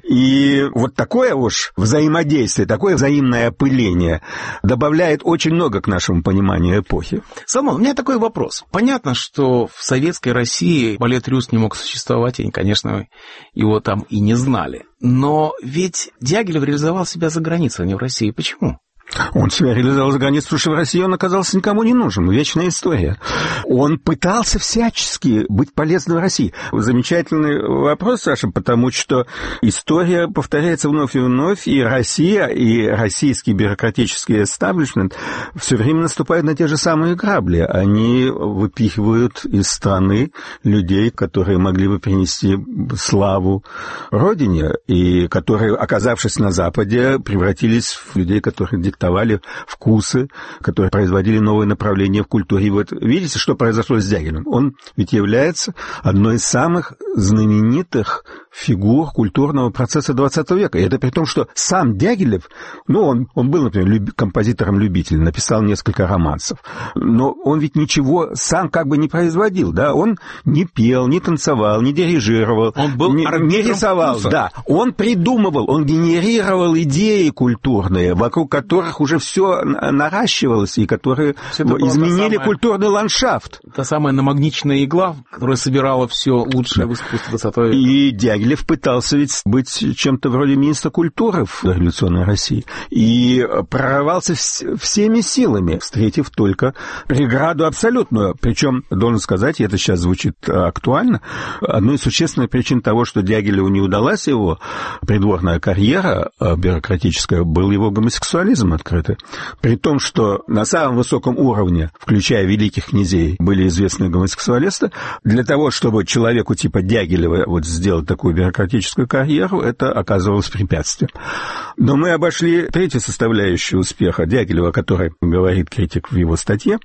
И вот такое уж взаимодействие, такое взаимное опыление добавляет очень много к нашему пониманию эпохи. Салман, у меня такой вопрос. Понятно, что в советской России балет Рюс не мог существовать, и, конечно, его там и не знали. Но ведь Дягилев реализовал себя за границей, а не в России. Почему? Он себя реализовал за границей, потому что в России он оказался никому не нужен. Вечная история. Он пытался всячески быть полезным в России. Замечательный вопрос, Саша, потому что история повторяется вновь и вновь, и Россия, и российский бюрократический эстаблишмент все время наступают на те же самые грабли. Они выпихивают из страны людей, которые могли бы принести славу Родине, и которые, оказавшись на Западе, превратились в людей, которые диктовали вкусы, которые производили новые направления в культуре. И вот видите, что произошло с Дягилевым? Он ведь является одной из самых знаменитых фигур культурного процесса 20 века. И это при том, что сам Дягилев, он был, например, композитором-любителем, написал несколько романсов, но он ведь ничего сам как бы не производил, да? Он не пел, не танцевал, не дирижировал, он был не рисовал, вкуса. Да. Он придумывал, он генерировал идеи культурные, вокруг которых уже все наращивалось, и которые изменили культурный ландшафт. Та самая намагничная игла, которая собирала все лучшее в искусстве 20 века. И Дягилев пытался ведь быть чем-то вроде министра культуры в революционной России. И прорывался всеми силами, встретив только преграду абсолютную. Причем, должен сказать, и это сейчас звучит актуально, одной из существенных причин того, что Дягилеву не удалась его придворная карьера бюрократическая, был его гомосексуализм открытый. При том, что на самом высоком уровне, включая великих князей, были известные гомосексуалисты, для того, чтобы человеку типа Дягилева сделать такую бюрократическую карьеру, это оказывалось препятствием. Но мы обошли третью составляющую успеха Дягилева, о которой говорит критик в его статье,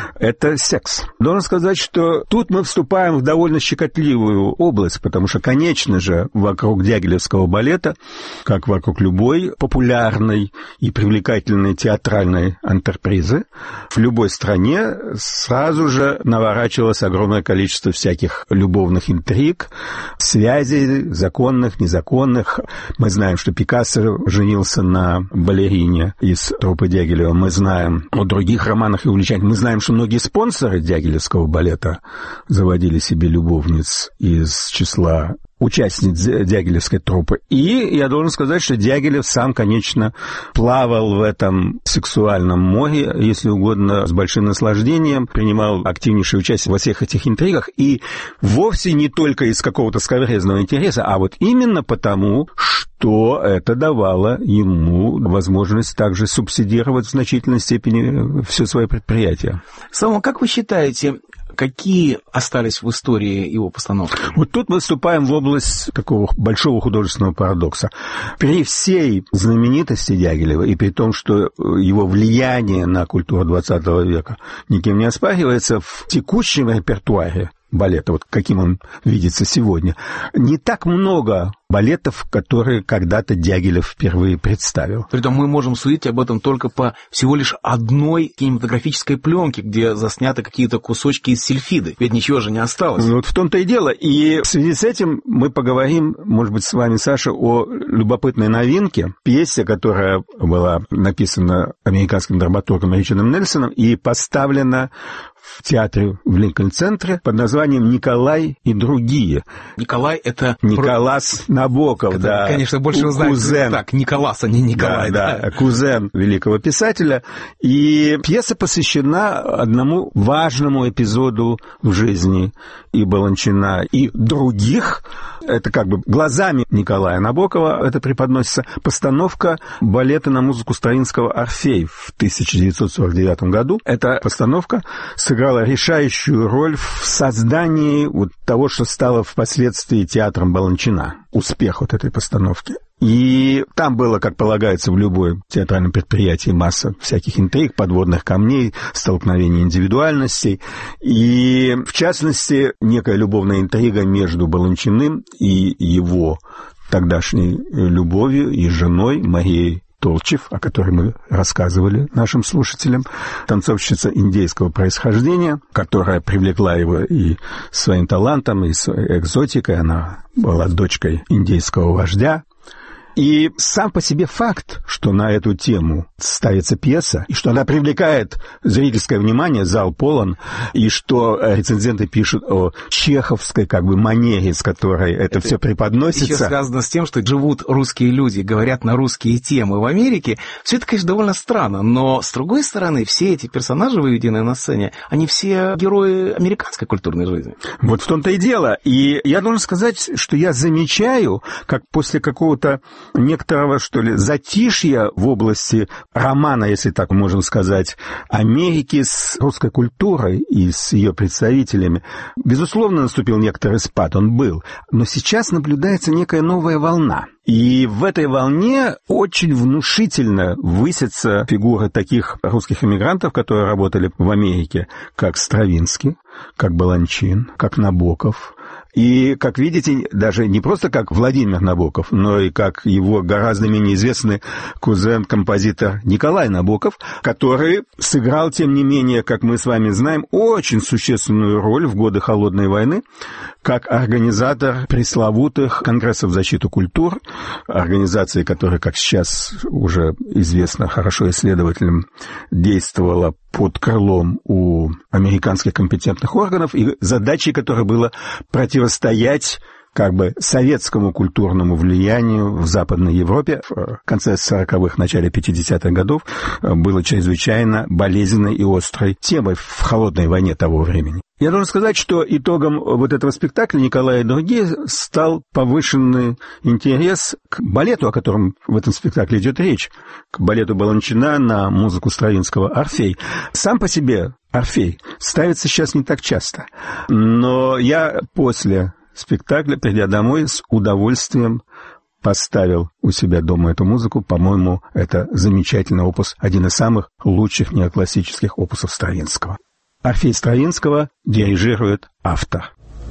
это секс. Должен сказать, что тут мы вступаем в довольно щекотливую область, потому что, конечно же, вокруг дягилевского балета, как вокруг любой популярной и привлекательной театральной антрепризы, в любой стране сразу же наворачивалось огромное количество всяких любовных интриг, связей, законных, незаконных. Мы знаем, что Пикассо женился на балерине из труппы Дягилева. Мы знаем о других романах и увлечениях. Мы знаем, что многие спонсоры дягилевского балета заводили себе любовниц из числа участниц дягилевской труппы. И я должен сказать, что Дягилев сам, конечно, плавал в этом сексуальном море, если угодно, с большим наслаждением, принимал активнейшее участие во всех этих интригах, и вовсе не только из какого-то скабрезного интереса, а вот именно потому, что это давало ему возможность также субсидировать в значительной степени все свое предприятие. Само, как вы считаете, какие остались в истории его постановки? Вот тут мы вступаем в область такого большого художественного парадокса. При всей знаменитости Дягилева и при том, что его влияние на культуру XX века никем не оспаривается, в текущем репертуаре балета, вот каким он видится сегодня, не так много балетов, которые когда-то Дягилев впервые представил. Притом мы можем судить об этом только по всего лишь одной кинематографической пленке, где засняты какие-то кусочки из сильфиды. Ведь ничего же не осталось. Вот в том-то и дело. И в связи с этим мы поговорим, может быть, с вами, Саша, о любопытной новинке, пьесе, которая была написана американским драматургом Ричардом Нельсоном и поставлена в театре в Линкольн-центре под названием «Николай и другие». Николай — это... Николас Набоков, это, да. Конечно, больше его знают кузен. Так, Николас, а не Николай. Да, кузен великого писателя. И пьеса посвящена одному важному эпизоду в жизни и Баланчина, и других. Это как бы глазами Николая Набокова это преподносится. Постановка балета на музыку Стравинского «Орфей» в 1949 году. Эта постановка сыграла решающую роль в создании вот того, что стало впоследствии театром Баланчина. Успех вот этой постановки. И там было, как полагается в любом театральном предприятии, масса всяких интриг, подводных камней, столкновений индивидуальностей. И, в частности, некая любовная интрига между Баланчиным и его тогдашней любовью и женой Марией Толчев, о которой мы рассказывали нашим слушателям, танцовщица индейского происхождения, которая привлекла его и своим талантом, и своей экзотикой. Она была дочкой индейского вождя. И сам по себе факт, что на эту тему ставится пьеса, и что она привлекает зрительское внимание, зал полон, и что рецензенты пишут о чеховской как бы манере, с которой это все преподносится. Еще связано с тем, что живут русские люди, говорят на русские темы в Америке. Все это, конечно, довольно странно, но, с другой стороны, все эти персонажи, выведенные на сцене, они все герои американской культурной жизни. Вот в том-то и дело. И я должен сказать, что я замечаю, как после какого-то некоторого, что ли, затишья в области романа, если так можно сказать, Америки с русской культурой и с ее представителями. Безусловно, наступил некоторый спад, он был. Но сейчас наблюдается некая новая волна. И в этой волне очень внушительно высятся фигуры таких русских эмигрантов, которые работали в Америке, как Стравинский, как Баланчин, как Набоков. И, как видите, даже не просто как Владимир Набоков, но и как его гораздо менее известный кузен-композитор Николай Набоков, который сыграл, тем не менее, как мы с вами знаем, очень существенную роль в годы Холодной войны, как организатор пресловутых конгрессов в защиту культур, организации, которая, как сейчас уже известно хорошо исследователям, действовала под крылом у американских компетентных органов, и задачей которой было противостоять как бы советскому культурному влиянию в Западной Европе в конце 40-х, начале 50-х годов было чрезвычайно болезненной и острой темой в холодной войне того времени. Я должен сказать, что итогом вот этого спектакля «Николай и другие» стал повышенный интерес к балету, о котором в этом спектакле идет речь, к балету Баланчина на музыку Стравинского «Орфей». Сам по себе «Орфей» ставится сейчас не так часто, но я после спектакля, придя домой, с удовольствием поставил у себя дома эту музыку. По-моему, это замечательный опус, один из самых лучших неоклассических опусов Стравинского. «Орфей» Стравинского дирижирует автор.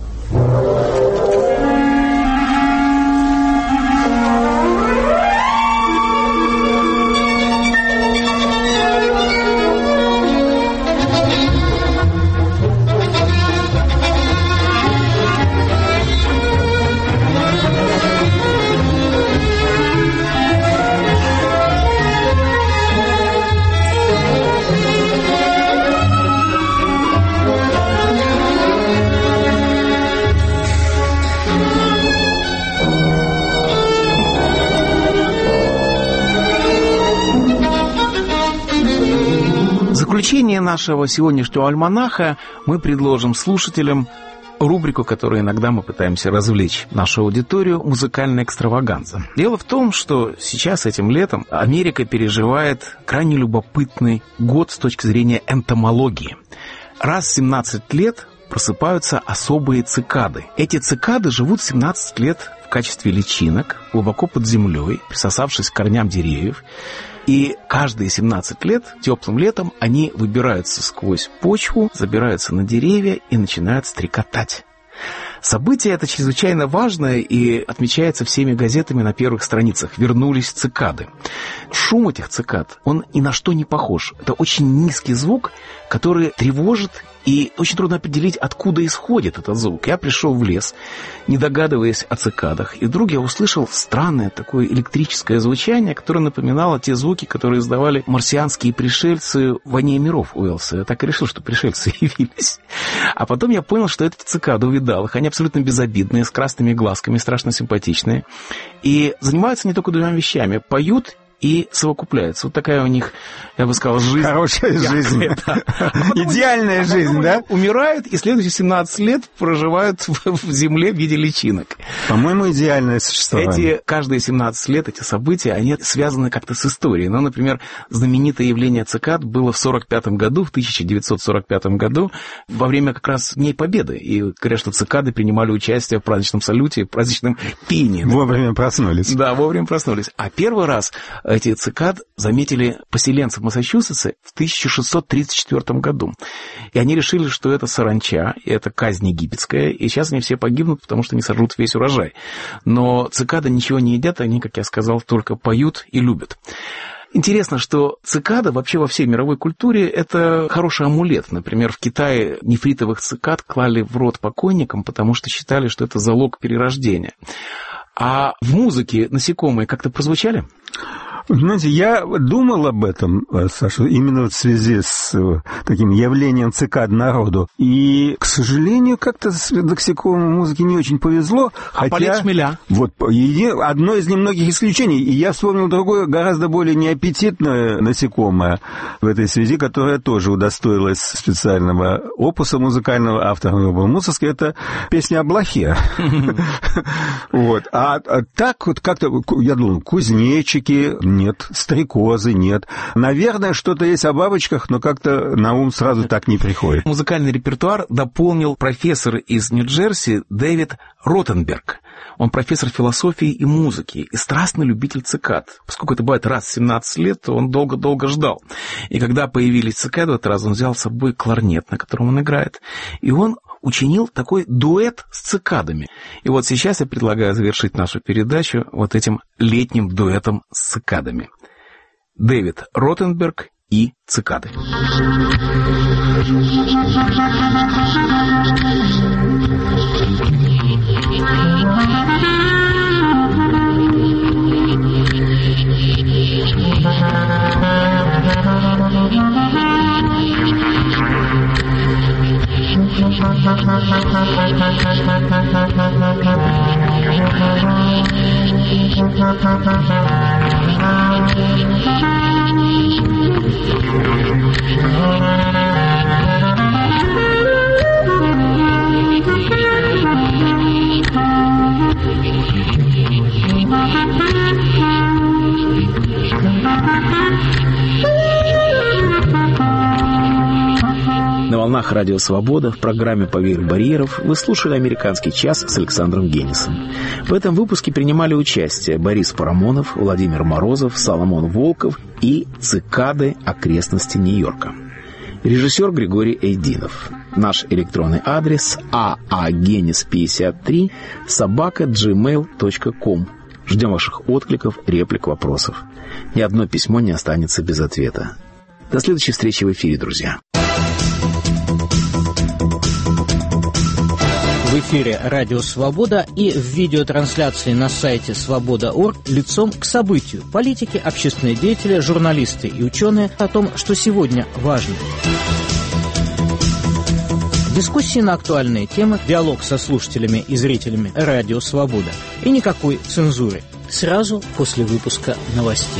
В заключение нашего сегодняшнего альманаха мы предложим слушателям рубрику, которую иногда мы пытаемся развлечь нашу аудиторию, музыкальная экстраваганза. Дело в том, что сейчас, этим летом, Америка переживает крайне любопытный год с точки зрения энтомологии. Раз в 17 лет просыпаются особые цикады. Эти цикады живут 17 лет в качестве личинок, глубоко под землей, присосавшись к корням деревьев. И каждые 17 лет, теплым летом, они выбираются сквозь почву, забираются на деревья и начинают стрекотать. Событие это чрезвычайно важное и отмечается всеми газетами на первых страницах. Вернулись цикады. Шум этих цикад, он ни на что не похож. Это очень низкий звук, который тревожит, и очень трудно определить, откуда исходит этот звук. Я пришел в лес, не догадываясь о цикадах, и вдруг я услышал странное такое электрическое звучание, которое напоминало те звуки, которые издавали марсианские пришельцы в «Войне миров» Уэллса. Я так и решил, что пришельцы явились. А потом я понял, что это цикады, увидал их. Они абсолютно безобидные, с красными глазками, страшно симпатичные. И занимаются не только двумя вещами. Поют и совокупляются. Вот такая у них, я бы сказал, жизнь. Хорошая жизнь. Идеальная жизнь, да? Умирают и следующие 17 лет проживают в земле в виде личинок. По-моему, идеальное существование. Каждые 17 лет эти события, они связаны как-то с историей. Ну, например, знаменитое явление цикад было в 1945 году, во время как раз Дней Победы. И говорят, что цикады принимали участие в праздничном салюте, в праздничном пении. Вовремя проснулись. Да, вовремя проснулись. А первый раз эти цикад заметили поселенцы в Массачусетсе в 1634 году. И они решили, что это саранча, и это казнь египетская, и сейчас они все погибнут, потому что они сожрут весь урожай. Но цикады ничего не едят, они, как я сказал, только поют и любят. Интересно, что цикада вообще во всей мировой культуре – это хороший амулет. Например, в Китае нефритовых цикад клали в рот покойникам, потому что считали, что это залог перерождения. А в музыке насекомые как-то прозвучали? Знаете, я думал об этом, Саша, именно в связи с таким явлением цикад народу. И, к сожалению, как-то с лексиконом музыки не очень повезло. А полет шмеля? Вот одно из немногих исключений. И я вспомнил другое, гораздо более неаппетитное насекомое в этой связи, которое тоже удостоилось специального опуса музыкального, автором его был Мусоргский, это песня о блохе. А так вот как-то, я думал, кузнечики... Нет, стрекозы нет. Наверное, что-то есть о бабочках, но как-то на ум сразу так не приходит. Музыкальный репертуар дополнил профессор из Нью-Джерси Дэвид Ротенберг. Он профессор философии и музыки и страстный любитель цикад. Поскольку это бывает раз в 17 лет, то он долго-долго ждал. И когда появились цикады, в этот раз он взял с собой кларнет, на котором он играет. И он учинил такой дуэт с цикадами. И вот сейчас я предлагаю завершить нашу передачу вот этим летним дуэтом с цикадами. Дэвид Ротенберг и цикады. На волнах Радио Свобода в программе «Поверх барьеров» вы слушали «Американский час» с Александром Генисом. В этом выпуске принимали участие Борис Парамонов, Владимир Морозов, Соломон Волков и цикады окрестности Нью-Йорка. Режиссер Григорий Эйдинов. Наш электронный адрес aagenis53@gmail.com. Ждем ваших откликов, реплик, вопросов. Ни одно письмо не останется без ответа. До следующей встречи в эфире, друзья. В эфире «Радио Свобода» и в видеотрансляции на сайте свобода.орг лицом к событию. Политики, общественные деятели, журналисты и ученые о том, что сегодня важно. Дискуссии на актуальные темы, диалог со слушателями и зрителями «Радио Свобода». И никакой цензуры. Сразу после выпуска новостей.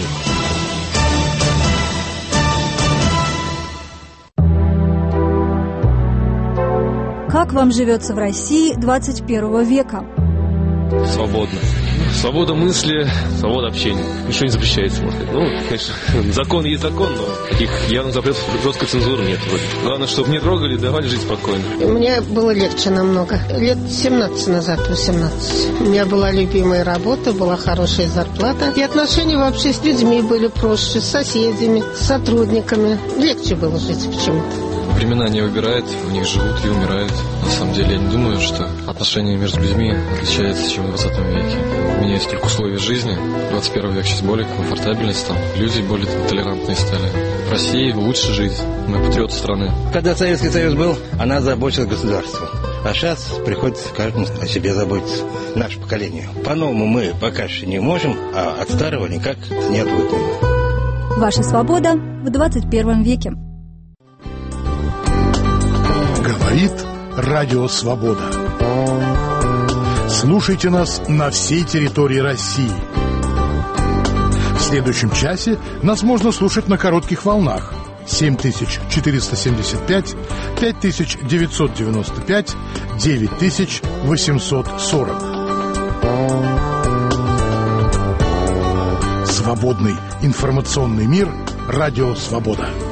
Как вам живется в России 21 века? Свободно. Свобода мысли, свобода общения. Ничего не запрещается, может быть. Ну, конечно, закон есть закон, но таких явных запретов жесткой цензуры нет вроде. Главное, чтобы не трогали, давали жить спокойно. Мне было легче намного. Лет 17 назад, 18. У меня была любимая работа, была хорошая зарплата. И отношения вообще с людьми были проще, с соседями, с сотрудниками. Легче было жить почему-то. Времена не выбирают, в них живут и умирают. На самом деле, я не думаю, что отношения между людьми отличаются, чем в 20 веке. Меняются только условия жизни. 21 век сейчас более комфортабельный стал. Люди более толерантные стали. В России лучше жить. Мы патриоты страны. Когда Советский Союз был, она заботилась государством. А сейчас приходится каждому о себе заботиться. Наше поколение. По-новому мы пока еще не можем, а от старого никак не отвыкнем. Ваша свобода в 21 веке. Говорит Радио Свобода. Слушайте нас на всей территории России. В следующем часе нас можно слушать на коротких волнах 7475, 5995, 9840. Свободный информационный мир. Радио Свобода.